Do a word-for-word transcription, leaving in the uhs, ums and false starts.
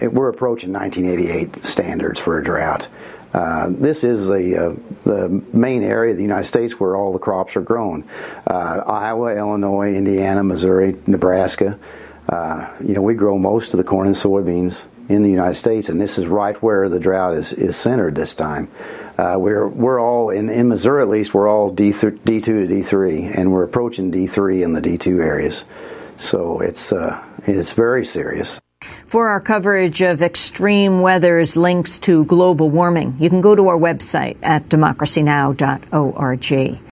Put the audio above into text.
it, we're approaching nineteen eighty-eight standards for a drought. Uh, this is the, uh, the main area of the United States where all the crops are grown. Uh, Iowa, Illinois, Indiana, Missouri, Nebraska. Uh, you know, we grow most of the corn and soybeans in the United States, and this is right where the drought is, is centered this time. Uh, we're we're all in, in Missouri at least. We're all D two to D three, and we're approaching D three in the D two areas. So it's uh, it's very serious. For our coverage of extreme weather's links to global warming, you can go to our website at democracy now dot org.